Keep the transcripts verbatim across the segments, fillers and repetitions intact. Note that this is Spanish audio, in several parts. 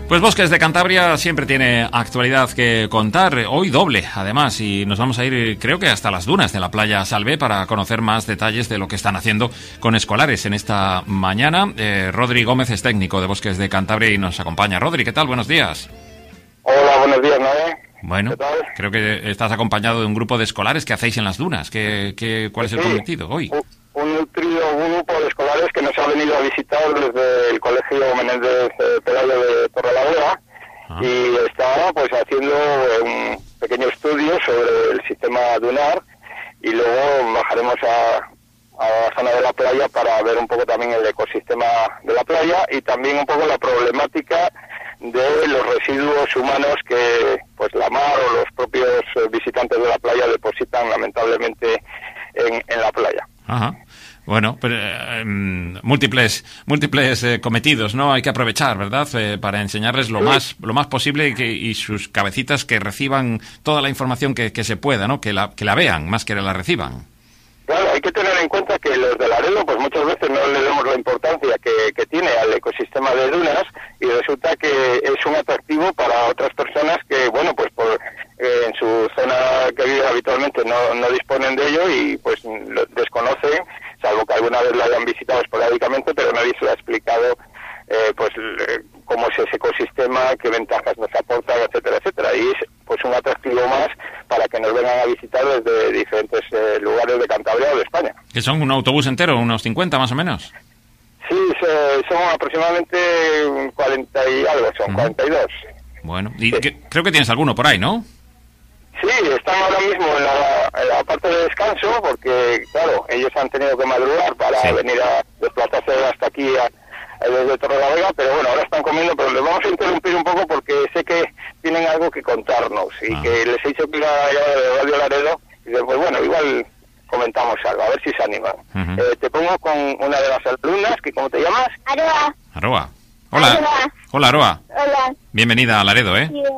Pues Bosques de Cantabria siempre tiene actualidad que contar, hoy doble además, y nos vamos a ir creo que hasta las dunas de la playa Salvé para conocer más detalles de lo que están haciendo con escolares en esta mañana. Eh, Rodri Gómez es técnico de Bosques de Cantabria y nos acompaña. Rodri, ¿qué tal? Buenos días. Hola, buenos días, Noé. Bueno, creo que estás acompañado de un grupo de escolares. ¿Qué hacéis en las dunas? ¿Qué, qué, ¿Cuál es el sí, cometido hoy? Un, un nutrido grupo de escolares que nos ha venido a visitar desde el Colegio Menéndez eh, Pelayo de Torrelavega ah. y está pues haciendo un pequeño estudio sobre el sistema dunar y luego bajaremos a, a la zona de la playa para ver un poco también el ecosistema de la playa y también un poco la problemática de los residuos humanos que pues la mar o los propios visitantes de la playa depositan lamentablemente en, en la playa. Ajá. Bueno, pues eh, múltiples múltiples eh, cometidos, ¿no? Hay que aprovechar, ¿verdad? Eh, para enseñarles lo sí. más lo más posible y, que, y sus cabecitas que reciban toda la información que, que se pueda, ¿no? Que la que la vean más que la reciban. Claro, hay que tener en cuenta que los de Laredo, pues muchas veces no le damos la importancia que, que tiene al ecosistema de dunas y resulta que es un atractivo para otras personas que, bueno, pues por eh, en su zona que viven habitualmente no, no disponen de ello y pues lo desconocen, salvo que alguna vez lo hayan visitado esporádicamente, pero nadie se lo ha explicado eh, pues cómo es ese ecosistema, qué ventajas nos aporta, etcétera, etcétera. Y es pues un atractivo más para que nos vengan a visitar desde diferentes eh, lugares de Cantabria o de España. ¿Que son un autobús entero, unos cincuenta más o menos? Sí, se, son aproximadamente cuarenta y algo, son uh-huh. cuarenta y dos. Bueno, y sí. que, creo que tienes alguno por ahí, ¿no? Sí, están ahora mismo en la, en la parte de descanso porque, claro, ellos han tenido que madrugar para sí. venir a desplazarse hasta aquí a, a, desde Torrelavega, pero bueno, ahora están comiendo, pero les vamos a interrumpir un poco porque sé que tienen algo que contarnos y ah. que les he dicho que iba a llevar de Radio Laredo y pues bueno, igual comentamos algo, a ver si se animan. Uh-huh. Eh, te pongo con una de las alumnas, que ¿cómo te llamas? Aroa. Aroa. Hola. Aroa. Hola, Aroa. Hola. Bienvenida a Laredo, ¿eh? Sí.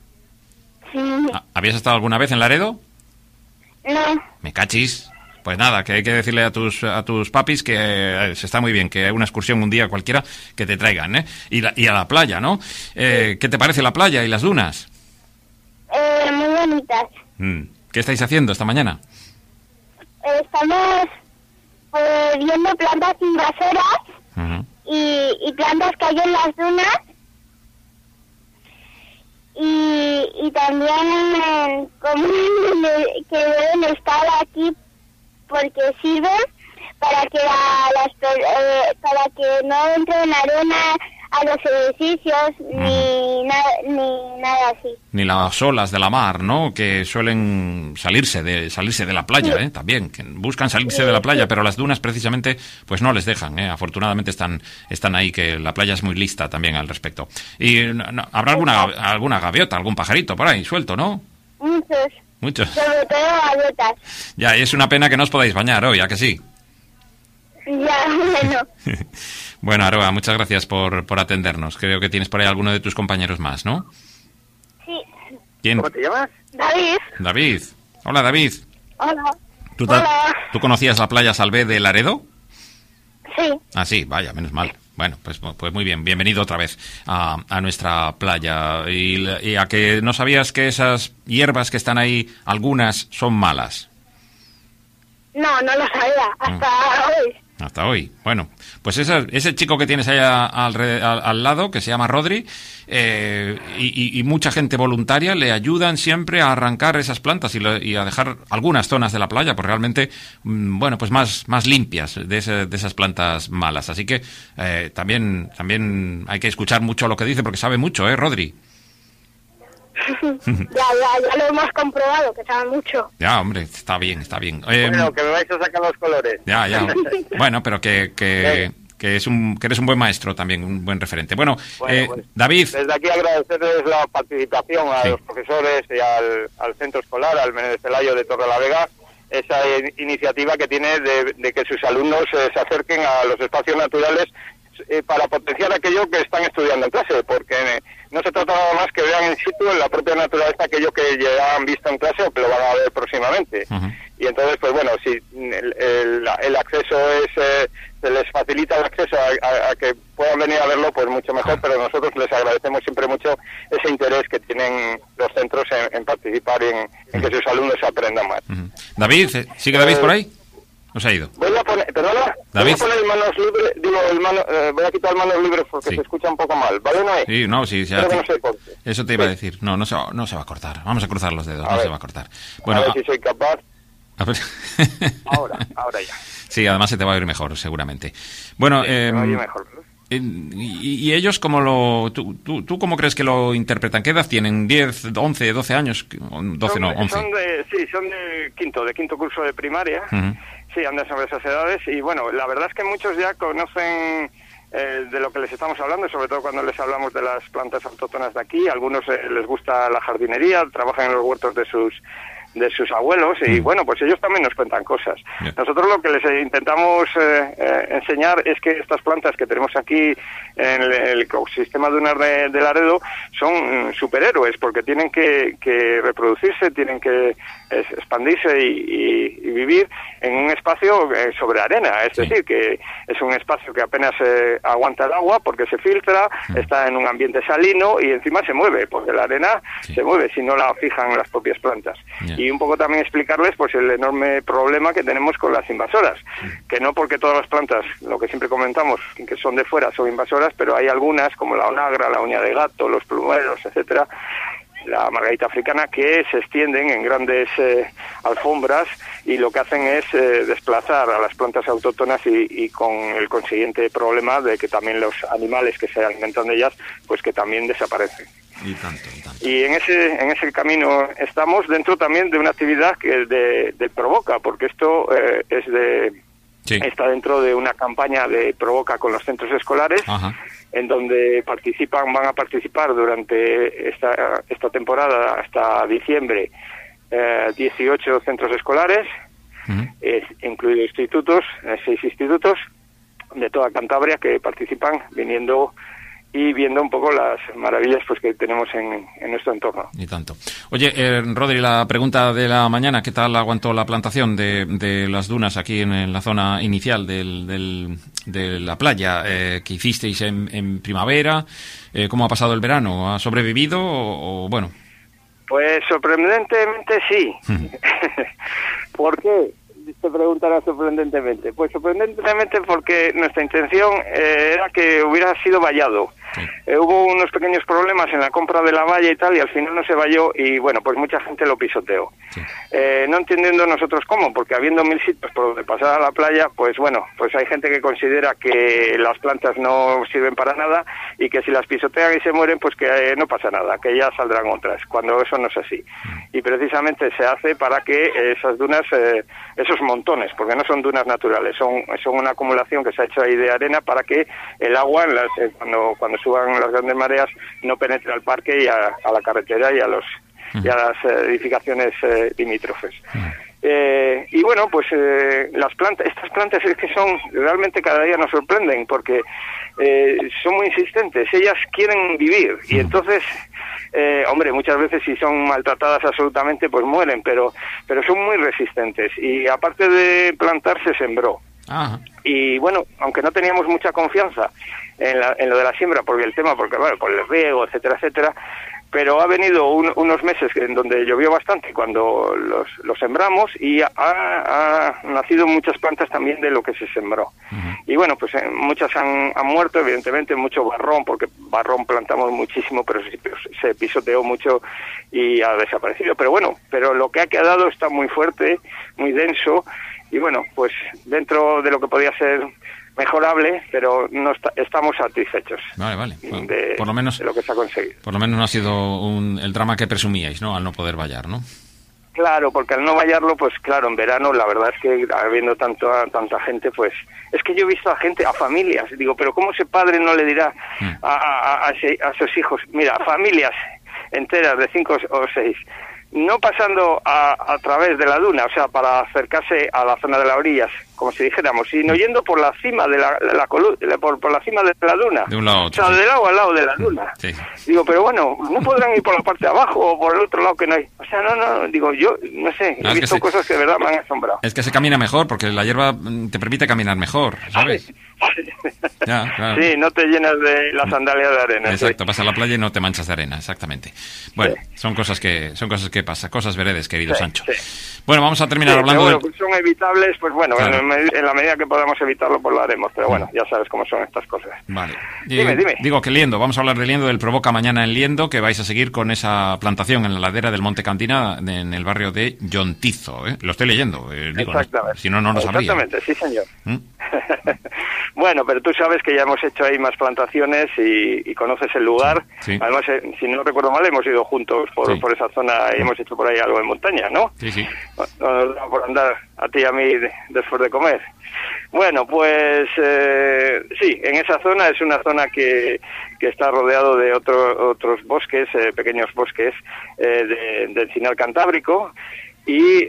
Sí. ¿Habías estado alguna vez en Laredo? No. Me cachis. Pues nada, que hay que decirle a tus a tus papis que eh, se está muy bien, que hay una excursión un día cualquiera que te traigan, ¿eh? Y, la, y a la playa, ¿no? Eh, ¿Qué te parece la playa y las dunas? Eh, muy bonitas. Mm. ¿Qué estáis haciendo esta mañana? Estamos eh, viendo plantas invasoras uh-huh. y, y plantas que hay en las dunas y, y también eh, como que deben estar aquí porque sirven para que la, las eh, para que no entren arena a los edificios uh-huh. ni nada ni nada así. Ni las olas de la mar, ¿no? Que suelen salirse de salirse de la playa, sí. ¿eh? También que buscan salirse sí, de la playa, sí. pero las dunas precisamente pues no les dejan, ¿eh? Afortunadamente están están ahí, que la playa es muy lista también al respecto. Y no, habrá alguna alguna gaviota, algún pajarito por ahí suelto, ¿no? Muchos. Muchos. Sobre todo gaviotas. Ya, y es una pena que no os podáis bañar hoy, ¿a que sí? Ya, bueno. Bueno, Aroa, muchas gracias por, por atendernos. Creo que tienes por ahí alguno de tus compañeros más, ¿no? Sí. ¿Quién? ¿Cómo te llamas? David. David. Hola, David. Hola. ¿Tú, Hola. ¿Tú conocías la playa Salvé de Laredo? Sí. Ah, sí, vaya, menos mal. Bueno, pues, pues muy bien, bienvenido otra vez a, a nuestra playa. Y, y a que no sabías que esas hierbas que están ahí, algunas son malas. No, no lo sabía, hasta mm. hoy. Hasta hoy. Bueno, pues ese, ese chico que tienes ahí al, al, al lado, que se llama Rodri, eh, y, y mucha gente voluntaria le ayudan siempre a arrancar esas plantas y, lo, y a dejar algunas zonas de la playa, pues realmente, bueno, pues más, más limpias de, ese, de esas plantas malas. Así que eh, también, también hay que escuchar mucho lo que dice, porque sabe mucho, ¿eh, Rodri? ya, ya, ya lo hemos comprobado, que sabe mucho. Ya, hombre, está bien, está bien. Eh, bueno, que me vais a sacar los colores. Ya, ya. Bueno, pero que, que, que, es un, que eres un buen maestro también, un buen referente. Bueno, bueno eh, pues, David. Desde aquí agradecerles la participación a sí. los profesores y al, al centro escolar, al Menéndez Pelayo de Torrelavega, esa iniciativa que tiene de, de que sus alumnos eh, se acerquen a los espacios naturales eh, para potenciar aquello que están estudiando en clase, porque eh, no se trata nada más que vean in situ en la propia naturaleza aquello que ya han visto en clase o que lo van a ver próximamente. Uh-huh. Y entonces, pues bueno, si el, el, el acceso es, eh, se les facilita el acceso a, a, a que puedan venir a verlo, pues mucho mejor, pero nosotros les agradecemos siempre mucho ese interés que tienen los centros en, en participar y en, en que sus alumnos aprendan más. Uh-huh. David, ¿sigue David eh, por ahí? ¿O se ha ido? Voy a poner, perdona, David. Voy a poner manos libres, digo, el mano, eh, voy a quitar manos libres porque sí. se escucha un poco mal, ¿vale, Noé? Sí, no, sí, ya te, no se eso te iba sí. a decir, no, no se, va, no se va a cortar, vamos a cruzar los dedos, a no ver. se va a cortar. Bueno, a ver a... si soy capaz. A ver. ahora, ahora ya. Sí, además se te va a oír mejor, seguramente. Bueno, sí, eh, se va a oír mejor, ¿no? Y, y ellos, ¿cómo lo, tú, tú, ¿tú cómo crees que lo interpretan? ¿Qué edad tienen? ¿diez, once, doce años? doce, son, no, once. Son de, sí, son de quinto, de quinto curso de primaria. Uh-huh. Sí, andan sobre esas edades. Y bueno, la verdad es que muchos ya conocen eh, de lo que les estamos hablando, sobre todo cuando les hablamos de las plantas autóctonas de aquí. Algunos eh, les gusta la jardinería, trabajan en los huertos de sus de sus abuelos y mm. bueno, pues ellos también nos cuentan cosas. Yeah. Nosotros lo que les intentamos eh, eh, enseñar es que estas plantas que tenemos aquí en el, el ecosistema dunar de, de Laredo son mm, superhéroes porque tienen que, que reproducirse, tienen que eh, expandirse y, y, y vivir en un espacio eh, sobre arena, es sí. decir, que es un espacio que apenas eh, aguanta el agua porque se filtra, mm. está en un ambiente salino y encima se mueve, porque la arena sí. se mueve si no la fijan las propias plantas. Yeah. Y un poco también explicarles pues el enorme problema que tenemos con las invasoras, mm. que no porque todas las plantas, lo que siempre comentamos, que son de fuera son invasoras, pero hay algunas como la onagra, la uña de gato, los plumeros, etcétera, la margarita africana, que se extienden en grandes eh, alfombras y lo que hacen es eh, desplazar a las plantas autóctonas y, y con el consiguiente problema de que también los animales que se alimentan de ellas, pues que también desaparecen. Y tanto, y tanto. Y en ese en ese camino estamos dentro también de una actividad que de, de Provoca, porque esto eh, es de sí. está dentro de una campaña de Provoca con los centros escolares. Ajá. En donde participan, van a participar durante esta esta temporada hasta diciembre eh, dieciocho centros escolares, uh-huh. eh, incluidos institutos, eh, seis institutos de toda Cantabria que participan viniendo y viendo un poco las maravillas pues que tenemos en, en nuestro entorno. Y tanto. Oye, eh, Rodri, la pregunta de la mañana, ¿qué tal aguantó la plantación de, de las dunas aquí en, en la zona inicial del, del, de la playa? Eh, ¿Qué hicisteis en, en primavera? Eh, ¿Cómo ha pasado el verano? ¿Ha sobrevivido o, o bueno? Pues sorprendentemente sí. ¿Por qué? Se preguntará sorprendentemente. Pues sorprendentemente porque nuestra intención eh, era que hubiera sido vallado. Sí. Eh, hubo unos pequeños problemas en la compra de la valla y tal, y al final no se valló y bueno, pues mucha gente lo pisoteó. Sí. Eh, no entendiendo nosotros cómo, porque habiendo mil sitios por donde pasar a la playa, pues bueno, pues hay gente que considera que las plantas no sirven para nada y que si las pisotean y se mueren, pues que eh, no pasa nada, que ya saldrán otras, cuando eso no es así. Y precisamente se hace para que esas dunas, eh, esos montones, porque no son dunas naturales, son, son una acumulación que se ha hecho ahí de arena para que el agua, en las, eh, cuando, cuando suban las grandes mareas, no penetre al parque y a, a la carretera y a los y a las eh, edificaciones eh, limítrofes. Eh, y bueno, pues eh, las plantas, estas plantas es que son, realmente cada día nos sorprenden porque eh, son muy insistentes, ellas quieren vivir y entonces, eh, hombre, muchas veces si son maltratadas absolutamente pues mueren, pero pero son muy resistentes y aparte de plantar se sembró. Ajá. Y bueno, aunque no teníamos mucha confianza en, la, en lo de la siembra, porque el tema, porque bueno, por el riego, etcétera, etcétera, pero ha venido un, unos meses en donde llovió bastante cuando los, los sembramos y ha, ha nacido muchas plantas también de lo que se sembró. Uh-huh. Y bueno, pues eh, muchas han, han muerto, evidentemente, mucho barrón, porque barrón plantamos muchísimo, pero se, se pisoteó mucho y ha desaparecido. Pero bueno, pero lo que ha quedado está muy fuerte, muy denso, y bueno, pues dentro de lo que podía ser mejorable, pero no está, estamos satisfechos. Vale, vale. Bueno, de, por lo menos, de lo que se ha conseguido. Por lo menos no ha sido un, el drama que presumíais, ¿no? Al no poder vallar, ¿no? Claro, porque al no vallarlo, pues claro, en verano la verdad es que habiendo tanto, tanta gente, pues es que yo he visto a gente, a familias, digo, pero ¿cómo ese padre no le dirá a, a, a, a sus hijos? Mira, familias enteras de cinco o seis, no pasando a, a través de la duna, o sea, para acercarse a la zona de las orillas, como si dijéramos, sino yendo por la cima de la, de la colu por, por la cima de la duna. De un lado a otro. O sea, sí. del lado al lado de la duna. Sí. Digo, pero bueno, ¿no podrán ir por la parte de abajo o por el otro lado que no hay? O sea, no, no, digo, yo, no sé, No, he es visto que se... cosas que de verdad me han asombrado. Es que se camina mejor, porque la hierba te permite caminar mejor, ¿sabes? Ya, claro. Sí, no te llenas de la sandalia de arena. Exacto, sí. vas a la playa y no te manchas de arena, exactamente. Bueno, Sí. son cosas que son cosas que pasan, cosas veredes, querido Sí, Sancho. sí. Bueno, vamos a terminar Sí, hablando pero bueno, de... pues son evitables, pues bueno, Claro. en, en la medida que podamos evitarlo, pues lo haremos. Pero bueno, ya sabes cómo son estas cosas. Vale. Dime, Eh, dime. Digo que Liendo, vamos a hablar de Liendo, del Provoca mañana en Liendo, que vais a seguir con esa plantación en la ladera del Monte Cantina, de- en el barrio de Yontizo, ¿eh? Lo estoy leyendo, eh, digo, Exactamente. ¿no? Si no, no lo sabría. Exactamente, sí, señor. ¿Mm? Bueno, pero tú sabes que ya hemos hecho ahí más plantaciones y, y conoces el lugar. Sí. Además, eh, si no recuerdo mal, hemos ido juntos por, Sí. por esa zona y hemos hecho por ahí algo en montaña, ¿no? Sí, sí. No nos da por andar a ti y a mí de- después de comer. Bueno, pues eh, sí, en esa zona es una zona que, que está rodeado de otro, otros bosques, eh, pequeños bosques eh, de, del Encinar Cantábrico y...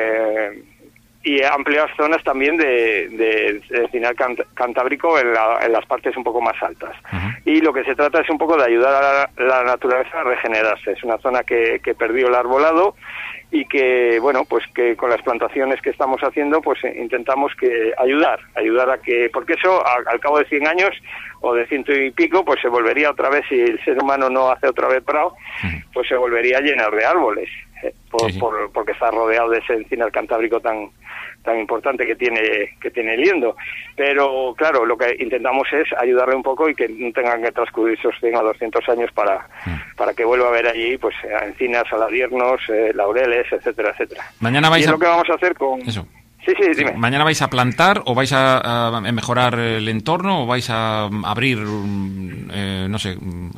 Eh, y amplias zonas también de, de, de Encinar Cant Cantábrico en, la, en las partes un poco más altas. Uh-huh. Y lo que se trata es un poco de ayudar a la, la naturaleza a regenerarse. Es una zona que, que perdió el arbolado y que, bueno, pues que con las plantaciones que estamos haciendo, pues intentamos que ayudar, ayudar a que, porque eso a, al cabo de cien años o de ciento y pico, pues se volvería otra vez, si el ser humano no hace otra vez prado, Uh-huh. pues se volvería a llenar de árboles, eh, por, Sí, sí. por, porque está rodeado de ese encinar cantábrico tan tan importante que tiene que tiene Liendo. Pero claro, lo que intentamos es ayudarle un poco y que no tengan que transcurrir esos cien a doscientos años para, Mm. para que vuelva a haber allí pues encinas, aladiernos, eh, laureles, etcétera, etcétera. Mañana Y vais es a... lo que vamos a hacer con... Eso. Sí, sí, dime. ¿Mañana vais a plantar o vais a, a mejorar el entorno o vais a abrir, mm, eh, no sé, mm,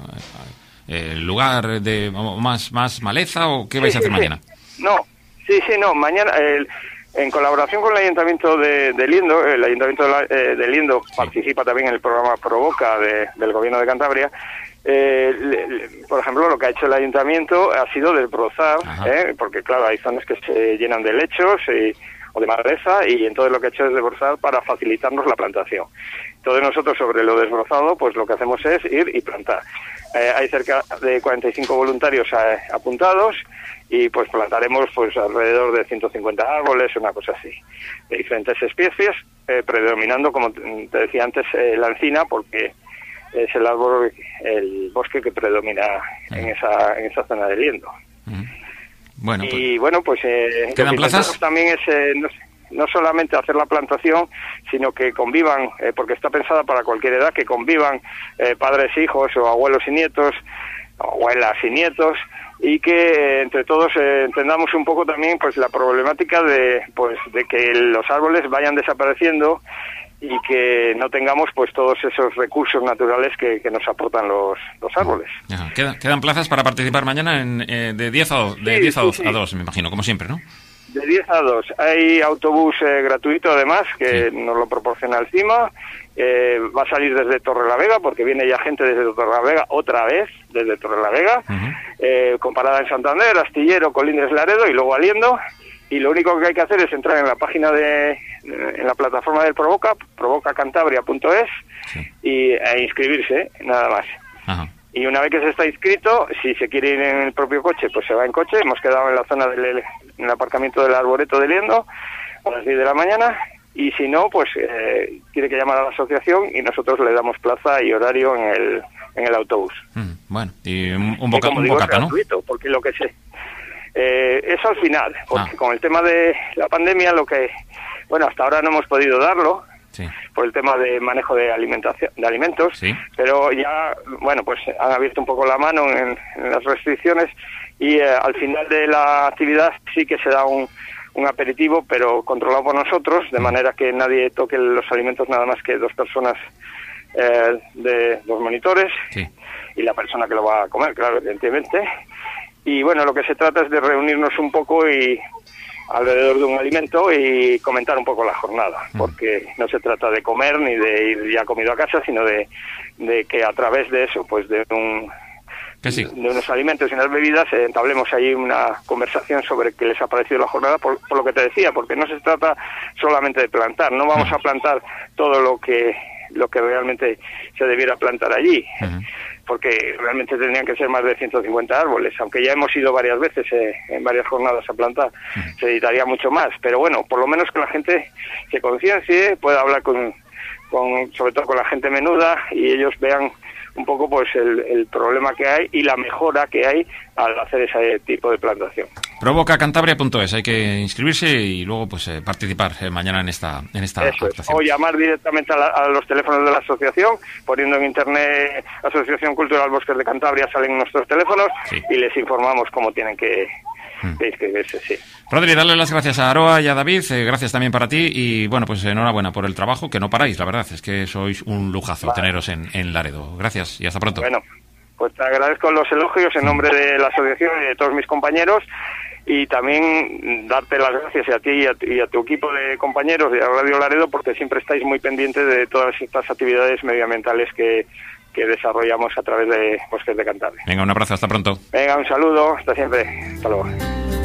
eh, el lugar de más, más maleza o qué vais Sí, a hacer sí, mañana? sí. No, sí, sí, no, mañana... El, en colaboración con el Ayuntamiento de, de Liendo, el Ayuntamiento de, la, eh, de Liendo sí. participa también en el programa Provoca de, del Gobierno de Cantabria. Eh, le, le, por ejemplo, lo que ha hecho el Ayuntamiento ha sido desbrozar, eh, porque claro, hay zonas que se llenan de lechos y, o de maleza, y entonces lo que ha hecho es desbrozar para facilitarnos la plantación. Entonces nosotros sobre lo desbrozado, pues lo que hacemos es ir y plantar. Eh, hay cerca de cuarenta y cinco voluntarios eh, apuntados, y pues plantaremos pues alrededor de ciento cincuenta árboles, una cosa así, de diferentes especies, eh, predominando, como te decía antes, eh, la encina, porque es el árbol, el bosque que predomina uh-huh. en esa en esa zona de Liendo. Uh-huh. Bueno, pues, y bueno, pues eh, ¿quedan plazas? También es eh, no, no solamente hacer la plantación, sino que convivan, eh, porque está pensada para cualquier edad, que convivan eh, padres, hijos o abuelos y nietos, abuelas y nietos, y que eh, entre todos eh, entendamos un poco también pues la problemática de pues de que los árboles vayan desapareciendo y que no tengamos pues todos esos recursos naturales que, que nos aportan los, los árboles. Ajá. ¿Quedan, quedan plazas para participar mañana en, eh, de diez a dos, sí, a dos, me imagino, como siempre, ¿no? De diez a dos. Hay autobús eh, gratuito, además, que sí. nos lo proporciona el CIMA. Eh, va a salir desde Torrelavega, porque viene ya gente desde Torrelavega, otra vez, desde Torrelavega, uh-huh. eh, con parada en Santander, Astillero, Colindres, Laredo y luego Aliendo. Y lo único que hay que hacer es entrar en la página de, en la plataforma del Provoca, provoca cantabria punto es, sí. y e inscribirse, nada más. Ajá. Y una vez que se está inscrito, si se quiere ir en el propio coche, pues se va en coche. Hemos quedado en la zona del en el aparcamiento del Arboreto de Liendo a las diez de la mañana. Y si no, pues eh, tiene que llamar a la asociación y nosotros le damos plaza y horario en el en el autobús. Mm, bueno, y un, un, boca, y un digo, bocata, es ¿no? gratuito, porque lo que sé... Eh, eso al final, porque ah. con el tema de la pandemia, lo que... Bueno, hasta ahora no hemos podido darlo, sí. por el tema de manejo de alimentación de alimentos, sí. pero ya, bueno, pues han abierto un poco la mano en, en las restricciones y eh, al final de la actividad sí que se da un, un aperitivo, pero controlado por nosotros, de manera que nadie toque los alimentos nada más que dos personas eh, de los monitores sí. y la persona que lo va a comer, claro, evidentemente. Y bueno, lo que se trata es de reunirnos un poco y alrededor de un alimento y comentar un poco la jornada, porque no se trata de comer ni de ir ya comido a casa, sino de, de que a través de eso, pues de un Que sí. de unos alimentos y unas bebidas, eh, entablemos ahí una conversación sobre qué les ha parecido la jornada, por, por lo que te decía, porque no se trata solamente de plantar, no vamos a plantar todo lo que lo que realmente se debiera plantar allí, uh-huh. porque realmente tendrían que ser más de ciento cincuenta árboles, aunque ya hemos ido varias veces eh, en varias jornadas a plantar, uh-huh. se necesitaría mucho más, pero bueno, por lo menos que la gente se conciencie, pueda hablar con, con sobre todo con la gente menuda y ellos vean un poco pues el, el problema que hay y la mejora que hay al hacer ese tipo de plantación. provoca cantabria punto es, hay que inscribirse y luego pues eh, participar eh, mañana en esta en esta Eso es. O llamar directamente a, la, a los teléfonos de la asociación, poniendo en internet Asociación Cultural Bosques de Cantabria, salen nuestros teléfonos, sí. y les informamos cómo tienen que hmm. inscribirse, sí. Rodri, darle las gracias a Aroa y a David, eh, gracias también para ti y bueno, pues enhorabuena por el trabajo, que no paráis, la verdad, es que sois un lujazo vale. teneros en, en Laredo. Gracias y hasta pronto. Bueno, pues te agradezco los elogios en nombre de la asociación y de todos mis compañeros y también darte las gracias a ti y a, y a tu equipo de compañeros de Radio Laredo porque siempre estáis muy pendientes de todas estas actividades medioambientales que, que desarrollamos a través de Bosques de Cantabria. Venga, un abrazo, hasta pronto. Venga, un saludo, hasta siempre. Hasta luego.